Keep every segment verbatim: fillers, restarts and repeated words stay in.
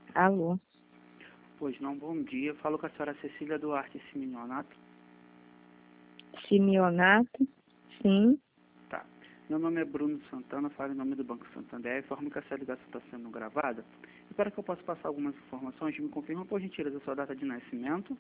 Alô, Pois não, bom dia. Falo com a senhora Cecília Duarte Simeonato. Simeonato? Sim. Tá. Meu nome é Bruno Santana, falo em nome do Banco Santander. Informo que essa ligação está sendo gravada. E para que eu possa passar algumas informações, me confirma, por gentileza, a sua data de nascimento.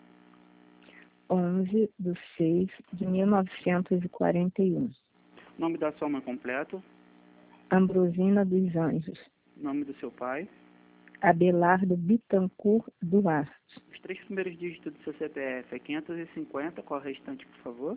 onze de seis de mil novecentos e quarenta e um. Nome da sua mãe completo. Ambrosina dos Anjos. Nome do seu pai. Abelardo Bittencourt Duarte. Os três primeiros dígitos do seu C P F é quinhentos e cinquenta. Qual é o restante, por favor?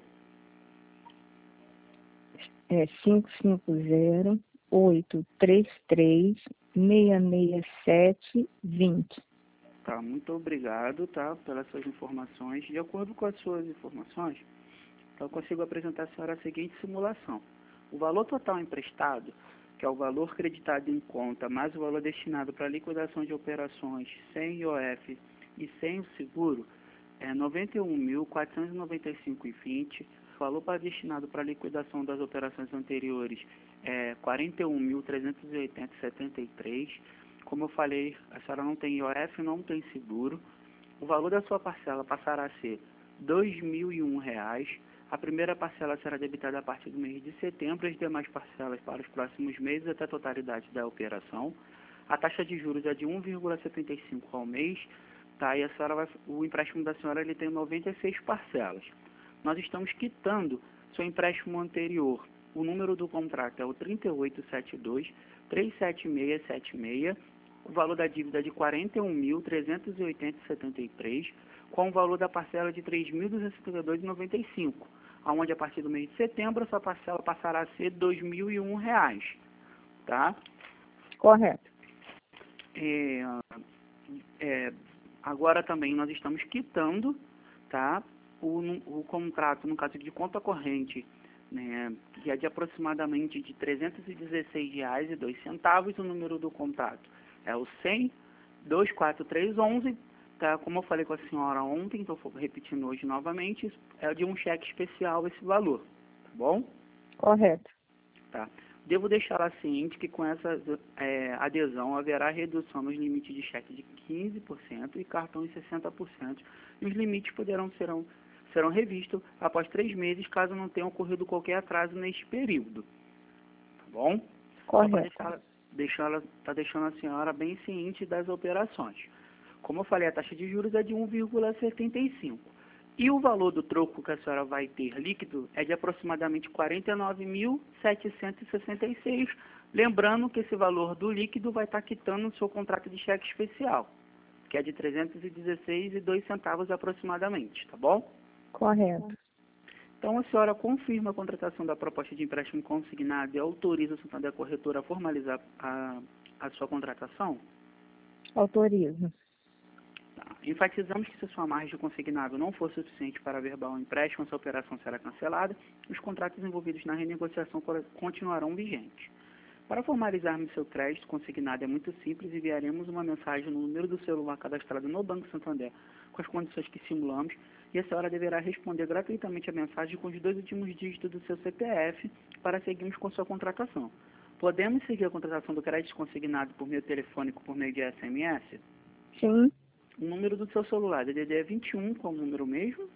É cinco cinco zero, oito três três, seis seis sete, vinte. Tá, muito obrigado, tá, pelas suas informações. De acordo com as suas informações, eu consigo apresentar à senhora a seguinte simulação. O valor total emprestado, que é o valor creditado em conta, mais o valor destinado para liquidação de operações sem I O F e sem o seguro, é noventa e um mil, quatrocentos e noventa e cinco reais e vinte centavos. O valor para destinado para liquidação das operações anteriores é quarenta e um mil, trezentos e oitenta reais e setenta e três centavos. Como eu falei, a senhora não tem I O F, não tem seguro. O valor da sua parcela passará a ser dois mil e um reais. A primeira parcela será debitada a partir do mês de setembro, as demais parcelas para os próximos meses até a totalidade da operação. A taxa de juros é de um vírgula setenta e cinco ao mês, tá? E a senhora vai, o empréstimo da senhora ele tem noventa e seis parcelas. Nós estamos quitando seu empréstimo anterior. O número do contrato é o trinta e oito setenta e dois, trezentos e setenta e seis setenta e seis. O valor da dívida é de quarenta e um mil, trezentos e oitenta reais e setenta e três, com o valor da parcela de três mil duzentos e setenta e dois reais e noventa e cinco, onde a partir do mês de setembro a sua parcela passará a ser dois mil e um reais, tá? Correto. É, é, agora também nós estamos quitando, tá, o, o contrato, no caso de conta corrente, né, que é de aproximadamente de trezentos e dezesseis reais e dois centavos. O número do contrato é o cem, dois quatro três onze, tá? Como eu falei com a senhora ontem, estou repetindo hoje novamente, é de um cheque especial esse valor, tá bom? Correto. Tá. Devo deixá-la ciente que com essa é, adesão haverá redução nos limites de cheque de quinze por cento e cartão de sessenta por cento, e os limites poderão serão, serão revistos após três meses, caso não tenha ocorrido qualquer atraso neste período. Tá bom? Correto. Só para deixar, tá deixando a senhora bem ciente das operações. Como eu falei, a taxa de juros é de um vírgula setenta e cinco. E o valor do troco que a senhora vai ter líquido é de aproximadamente quarenta e nove mil, setecentos e sessenta e seis. Lembrando que esse valor do líquido vai estar quitando o seu contrato de cheque especial, que é de trezentos e dezesseis reais e dois centavos aproximadamente, tá bom? Correto. Então, a senhora confirma a contratação da proposta de empréstimo consignado e autoriza o Santander Corretora a formalizar a, a sua contratação? Autorizo. Tá. Enfatizamos que se a sua margem consignado não for suficiente para averbar o empréstimo, essa operação será cancelada e os contratos envolvidos na renegociação continuarão vigentes. Para formalizarmos seu crédito consignado é muito simples, enviaremos uma mensagem no número do celular cadastrado no Banco Santander com as condições que simulamos e a senhora deverá responder gratuitamente a mensagem com os dois últimos dígitos do seu C P F para seguirmos com sua contratação. Podemos seguir a contratação do crédito consignado por meio telefônico por meio de S M S? Sim. O número do seu celular, D D D é vinte e um, qual o número mesmo?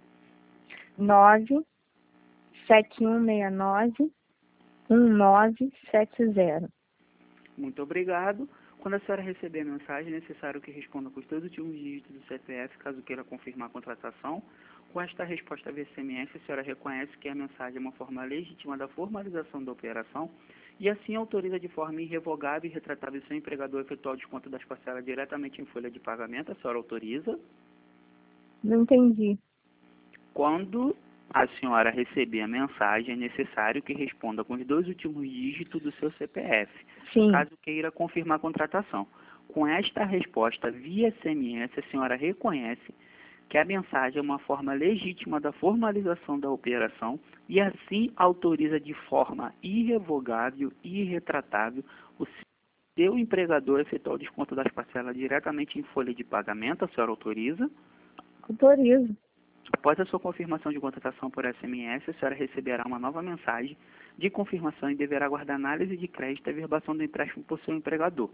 nove sete um seis nove um nove sete zero. Muito obrigado. Quando a senhora receber a mensagem, é necessário que responda com os dois últimos dígitos do C P F, caso queira confirmar a contratação. Com esta resposta via S M S, a senhora reconhece que a mensagem é uma forma legítima da formalização da operação e assim autoriza de forma irrevogável e retratável seu empregador a efetuar o desconto das parcelas diretamente em folha de pagamento. A senhora autoriza? Não entendi. Quando a senhora receber a mensagem, é necessário que responda com os dois últimos dígitos do seu C P F, Sim. caso queira confirmar a contratação. Com esta resposta via S M S, a senhora reconhece que a mensagem é uma forma legítima da formalização da operação e assim autoriza de forma irrevogável e irretratável o seu empregador a efetuar o desconto das parcelas diretamente em folha de pagamento. A senhora autoriza? Autorizo. Após a sua confirmação de contratação por S M S, a senhora receberá uma nova mensagem de confirmação e deverá aguardar análise de crédito e averbação do empréstimo por seu empregador.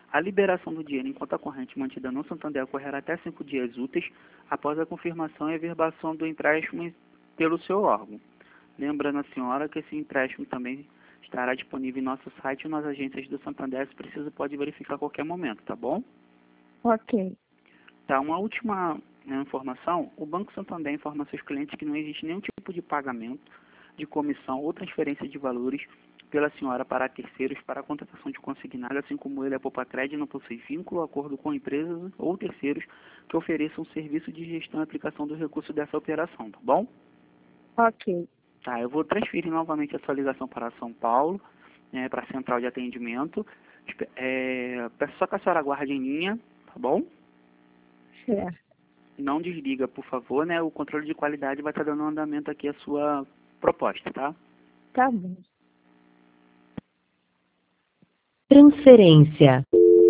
A liberação do dinheiro em conta corrente mantida no Santander ocorrerá até cinco dias úteis após a confirmação e averbação do empréstimo pelo seu órgão. Lembrando a senhora que esse empréstimo também estará disponível em nosso site e nas agências do Santander, se precisa pode verificar a qualquer momento, tá bom? Ok. Tá, uma última, né, informação, o Banco Santander informa seus clientes que não existe nenhum tipo de pagamento, de comissão ou transferência de valores pela senhora para terceiros para a contratação de consignado, assim como ele, a Poupacred, não possui vínculo, acordo com empresas ou terceiros que ofereçam serviço de gestão e aplicação do recurso dessa operação, tá bom? Ok. Tá, eu vou transferir novamente a sua ligação para São Paulo, né, para a central de atendimento. Espe- É, peço só que a senhora aguarde em linha, tá bom? Certo. Não desliga, por favor, né? O controle de qualidade vai estar dando andamento aqui à sua proposta, tá? Tá bom. Transferência.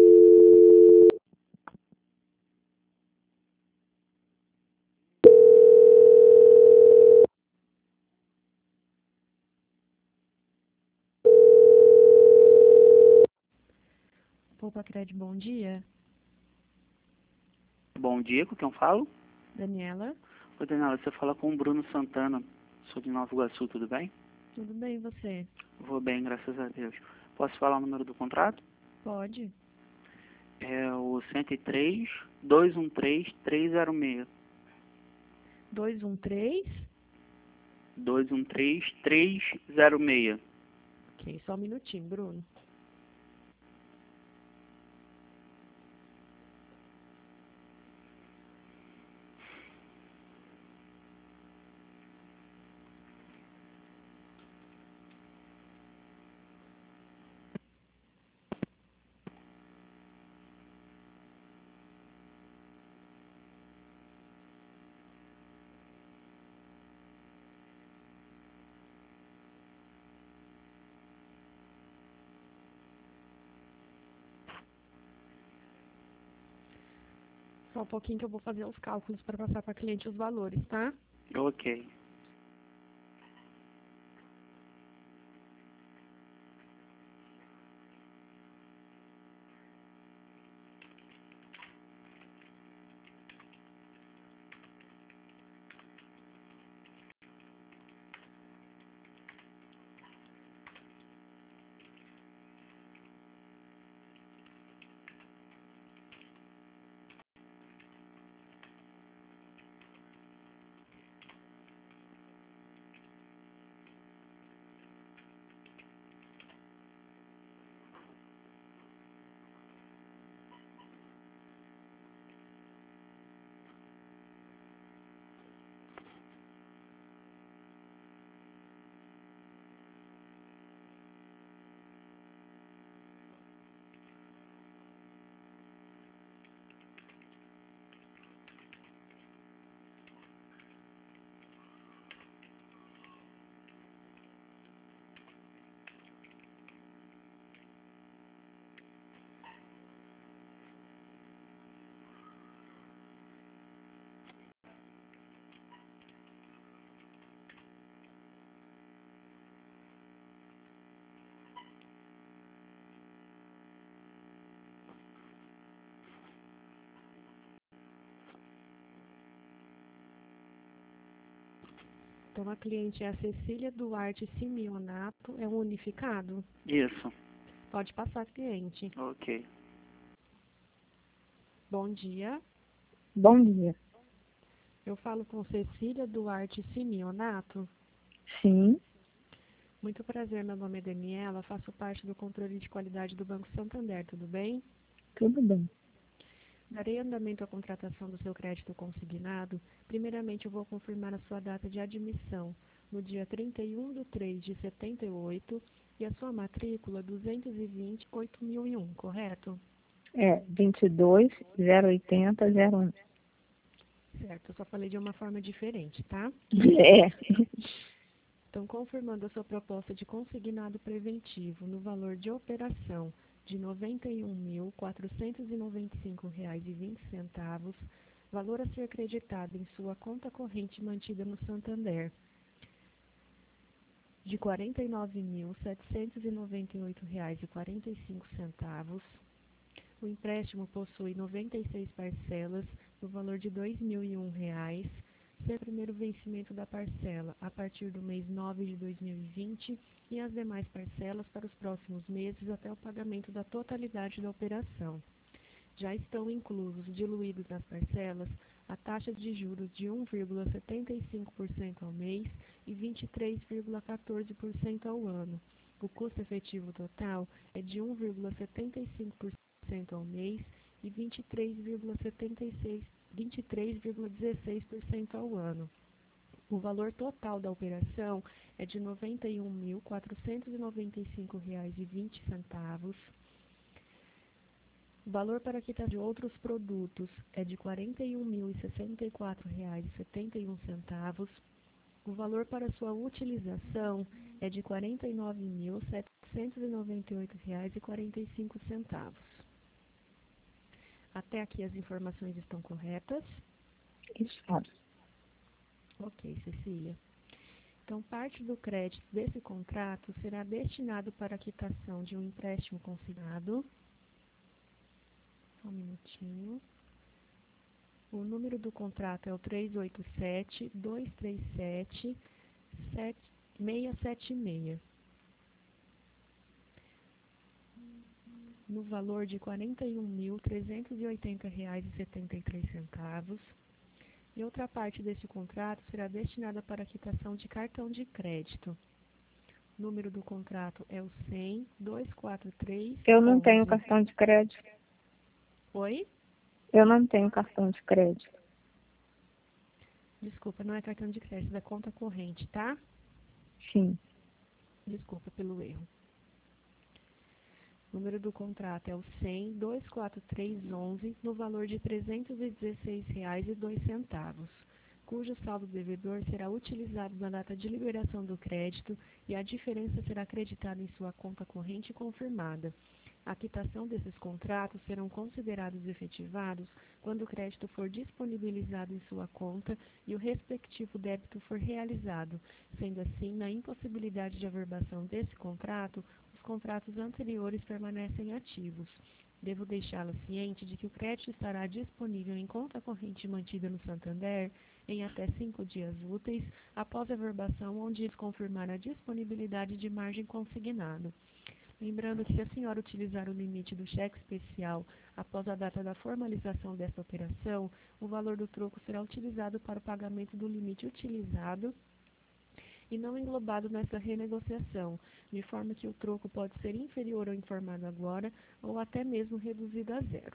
Poupacred, bom dia. Bom dia, com quem eu falo? Daniela, Oi, Daniela, você fala com o Bruno Santana, sou de Nova Iguaçu, tudo bem? tudo bem e você? Vou bem, graças a Deus. Posso falar o número do contrato? Pode? É o cento e três, dois um três, três zero seis. dois um três? dois um três, três zero seis. Ok, só um minutinho, Bruno. Só um pouquinho que eu vou fazer os cálculos para passar para a cliente os valores, tá? Ok. Então, a cliente é a Cecília Duarte Simeonato, é um unificado? Isso. Pode passar, cliente. Ok. Bom dia. Bom dia. Eu falo com Cecília Duarte Simeonato. Sim, Muito prazer, meu nome é Daniela, faço parte do controle de qualidade do Banco Santander, tudo bem? tudo bem. Darei andamento à contratação do seu crédito consignado. Primeiramente, eu vou confirmar a sua data de admissão, no dia trinta e um de três de setenta e oito, e a sua matrícula duzentos e vinte, oito mil e um, correto? É vinte e dois, zero oitenta, zero um. Certo, eu só falei de uma forma diferente, tá? É. Então, confirmando a sua proposta de consignado preventivo no valor de operação de noventa e um mil, quatrocentos e noventa e cinco reais e vinte centavos, valor a ser creditado em sua conta corrente mantida no Santander, de quarenta e nove mil, setecentos e noventa e oito reais e quarenta e cinco centavos, O empréstimo possui noventa e seis parcelas no valor de dois mil e um reais, sendo o primeiro vencimento da parcela a partir do mês nove de dois mil e vinte e as demais parcelas para os próximos meses até o pagamento da totalidade da operação. Já estão inclusos, diluídos nas parcelas, a taxa de juros de um vírgula setenta e cinco por cento ao mês e vinte e três vírgula quatorze por cento ao ano. O custo efetivo total é de um vírgula setenta e cinco por cento ao mês e vinte e três vírgula dezesseis por cento ao ano. O valor total da operação é de noventa e um mil quatrocentos e noventa e cinco reais e vinte centavos. O valor para quitação de outros produtos é de quarenta e um mil e sessenta e quatro reais e setenta e um centavos. O valor para sua utilização é de quarenta e nove mil setecentos e noventa e oito reais e quarenta e cinco centavos. Até aqui as informações estão corretas? Está. Ok, Cecília. Então, parte do crédito desse contrato será destinado para a quitação de um empréstimo consignado. Só um minutinho. O número do contrato é o três oito sete, dois três sete, seis sete seis. No valor de quarenta e um mil trezentos e oitenta reais e setenta e três centavos. E outra parte desse contrato será destinada para a quitação de cartão de crédito. O número do contrato é o cem, duzentos e quarenta e três. Eu não onze. tenho cartão de crédito. Oi? Eu não tenho cartão de crédito. Desculpa, não é cartão de crédito, é da conta corrente, tá? Sim. Desculpa pelo erro. O número do contrato é o cem, duzentos e quarenta e três, onze, no valor de trezentos e dezesseis reais e dois centavos, cujo saldo devedor será utilizado na data de liberação do crédito e a diferença será acreditada em sua conta corrente confirmada. A quitação desses contratos serão considerados efetivados quando o crédito for disponibilizado em sua conta e o respectivo débito for realizado. Sendo assim, na impossibilidade de averbação desse contrato, os contratos anteriores permanecem ativos. Devo deixá-la ciente de que o crédito estará disponível em conta corrente mantida no Santander em até cinco dias úteis após a averbação, onde eles confirmar a disponibilidade de margem consignada. Lembrando que se a senhora utilizar o limite do cheque especial após a data da formalização dessa operação, o valor do troco será utilizado para o pagamento do limite utilizado e não englobado nessa renegociação, de forma que o troco pode ser inferior ao informado agora ou até mesmo reduzido a zero.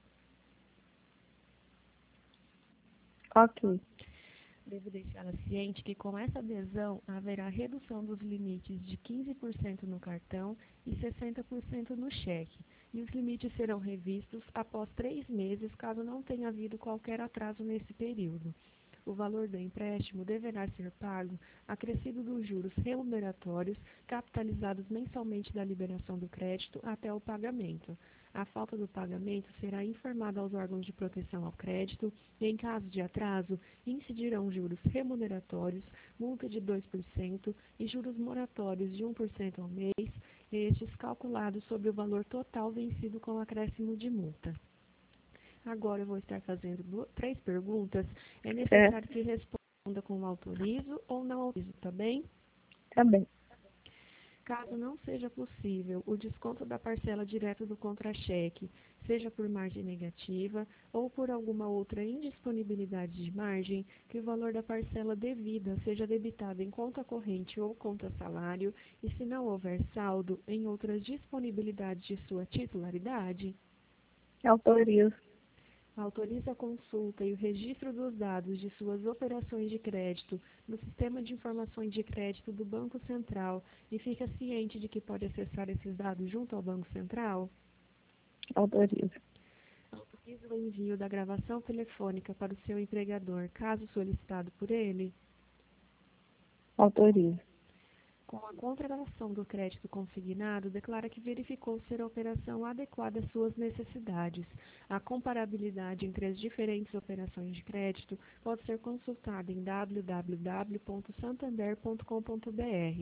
Ok. Devo deixá-la ciente que com essa adesão haverá redução dos limites de quinze por cento no cartão e sessenta por cento no cheque, e os limites serão revistos após três meses caso não tenha havido qualquer atraso nesse período. O valor do empréstimo deverá ser pago acrescido dos juros remuneratórios capitalizados mensalmente da liberação do crédito até o pagamento. A falta do pagamento será informada aos órgãos de proteção ao crédito e, em caso de atraso, incidirão juros remuneratórios, multa de dois por cento e juros moratórios de um por cento ao mês, estes calculados sobre o valor total vencido com acréscimo de multa. Agora eu vou estar fazendo duas, três perguntas. É necessário é. que responda com autorizo ou não autorizo, tá bem? Tá bem. Caso não seja possível o desconto da parcela direto do contra-cheque, seja por margem negativa ou por alguma outra indisponibilidade de margem, que o valor da parcela devida seja debitado em conta corrente ou conta salário e, se não houver saldo, em outras disponibilidades de sua titularidade? Autorizo. Autoriza a consulta e o registro dos dados de suas operações de crédito no Sistema de Informações de Crédito do Banco Central e fica ciente de que pode acessar esses dados junto ao Banco Central? Autorizo. Autoriza o envio da gravação telefônica para o seu empregador, caso solicitado por ele? Autorizo. Com a contratação do crédito consignado, declara que verificou ser a operação adequada às suas necessidades. A comparabilidade entre as diferentes operações de crédito pode ser consultada em w w w ponto santander ponto com ponto b r.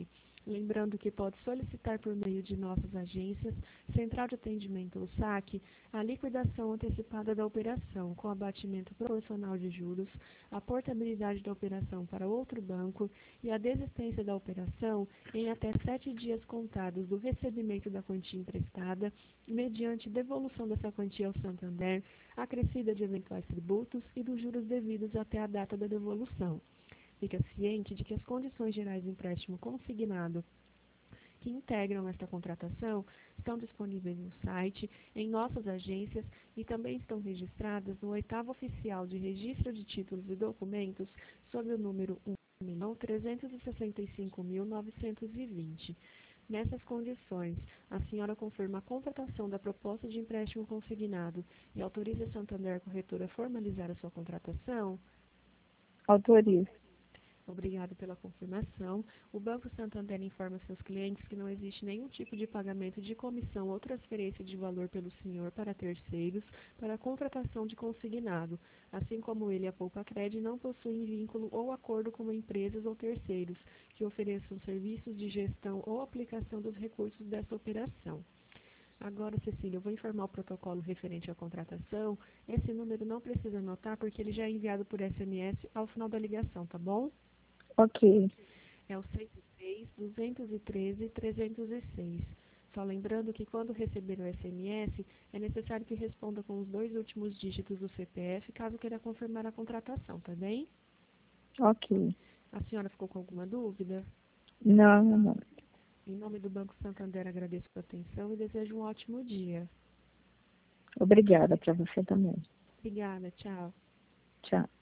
Lembrando que pode solicitar por meio de nossas agências, Central de Atendimento ou saque, a liquidação antecipada da operação, com abatimento proporcional de juros, a portabilidade da operação para outro banco e a desistência da operação em até sete dias contados do recebimento da quantia emprestada, mediante devolução dessa quantia ao Santander, acrescida de eventuais tributos e dos juros devidos até a data da devolução. Fica ciente de que as condições gerais do empréstimo consignado que integram esta contratação estão disponíveis no site, em nossas agências e também estão registradas no oitavo oficial de registro de títulos e documentos sob o número um milhão trezentos e sessenta e cinco mil novecentos e vinte. Nessas condições, a senhora confirma a contratação da proposta de empréstimo consignado e autoriza a Santander Corretora a formalizar a sua contratação? Autorizo. Obrigado pela confirmação. O Banco Santander informa seus clientes que não existe nenhum tipo de pagamento de comissão ou transferência de valor pelo senhor para terceiros para a contratação de consignado, assim como ele e a Poupa-Cred não possuem vínculo ou acordo com empresas ou terceiros que ofereçam serviços de gestão ou aplicação dos recursos dessa operação. Agora, Cecília, eu vou informar o protocolo referente à contratação. Esse número não precisa anotar porque ele já é enviado por S M S ao final da ligação, tá bom? Ok. É o cento e seis, duzentos e treze, trezentos e seis. Só lembrando que quando receber o S M S, é necessário que responda com os dois últimos dígitos do C P F, caso queira confirmar a contratação, tá bem? Ok. A senhora ficou com alguma dúvida? Não, não. Em nome do Banco Santander, agradeço a atenção e desejo um ótimo dia. Obrigada para você também. Obrigada, tchau. Tchau.